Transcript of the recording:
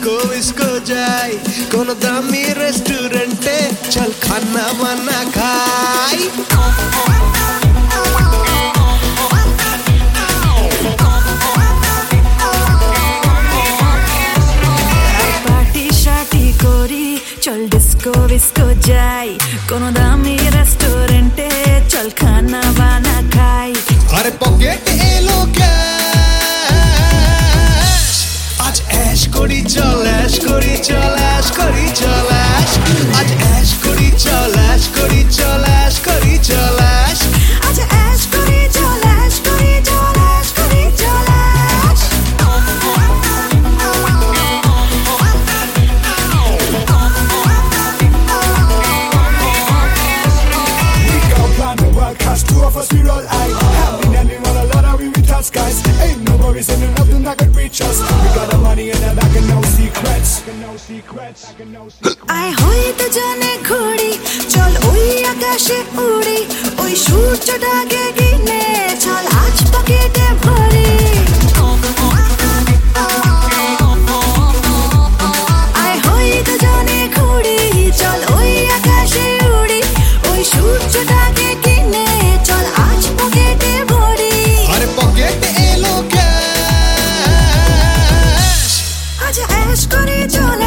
Disco visco जाए कोनो दामी रेस्टोरेंटे चल खाना वाना खाई पार्टी शार्टी कोरी चल डिस्को विस्को जाए कोनो दामी रेस्टोरेंटे चल खाना वाना खाई अरे पॉकेट एलो कैश आज ऐश करी चल ऐश करी चल ऐश करी चल ऐश आज ऐश करी चल ऐश करी चल ऐश करी चल ऐश आज ऐश करी चल ऐश करी चल ऐश करी चल ऐश We gon' plan the world, cause two of us we roll high. Happening and we roll a lot of we touch guys. Ain't no worries and nothing that can reach us. We got the money in the back and no secrets. আয় হইতে জানে ঘড়ি চল ওই আকাশে উড়ি ওই সূর্যটাকে গিনে চল আজ পকেটে ভরি আয় হইতে জানে ঘড়ি চল ওই আকাশে উড়ি ওই সূর্যটাকে গিনে চল আজ পকেটে ভরি अरे पॉकेट एलो कैश আজ ऐश করে চল